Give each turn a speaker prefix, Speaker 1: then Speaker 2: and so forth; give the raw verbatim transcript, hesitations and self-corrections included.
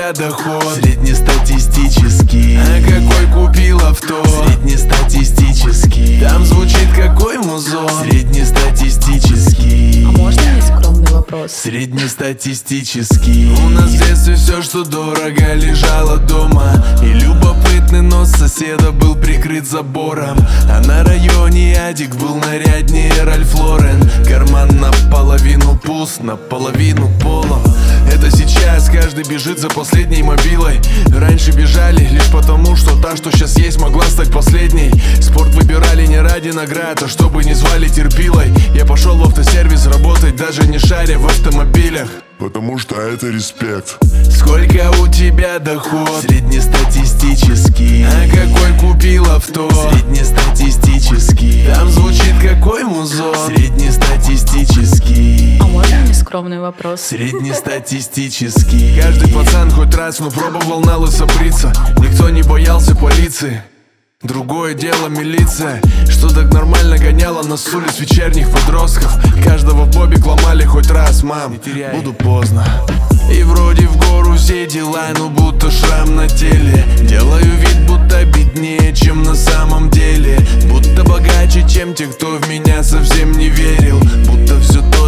Speaker 1: тебя доход? Среднестатистический. А какой купил авто? Среднестатистический. Там звучит какой музон? Среднестатистический.
Speaker 2: А можно мне скромный вопрос?
Speaker 1: Среднестатистический. У нас в детстве все, что дорого, лежало дома. И любопытный нос соседа был прикрыт забором. А на районе Адик был наряднее Ральф Лорен. Карман наполовину пуст, наполовину полон. Это сейчас каждый бежит за последней мобилой. Раньше бежали лишь потому, что та, что сейчас есть, могла стать последней. Спорт выбирали не ради наград, а чтобы не звали терпилой. Я пошел в автосервис работать, даже не шаря в автомобилях,
Speaker 3: потому что это респект.
Speaker 1: Сколько у тебя доход? Среднестатистический. А какой купил авто? Среднестатистический. Там звучит какой музон? Среднестатистический.
Speaker 2: А можно мне скромный вопрос?
Speaker 1: Среднестатистический. Каждый пацан хоть раз, ну пробовал на лысо бриться. Никто не боялся полиции. Другое дело милиция, что так нормально гоняла нас с улиц вечерних подростков. Каждого в бобик ломали хоть раз, мам, буду поздно. И вроде в гору все дела, но будто шрам на теле. Делаю вид, будто беднее, чем на самом деле. Будто богаче, чем те, кто в меня совсем не верил. Будто все то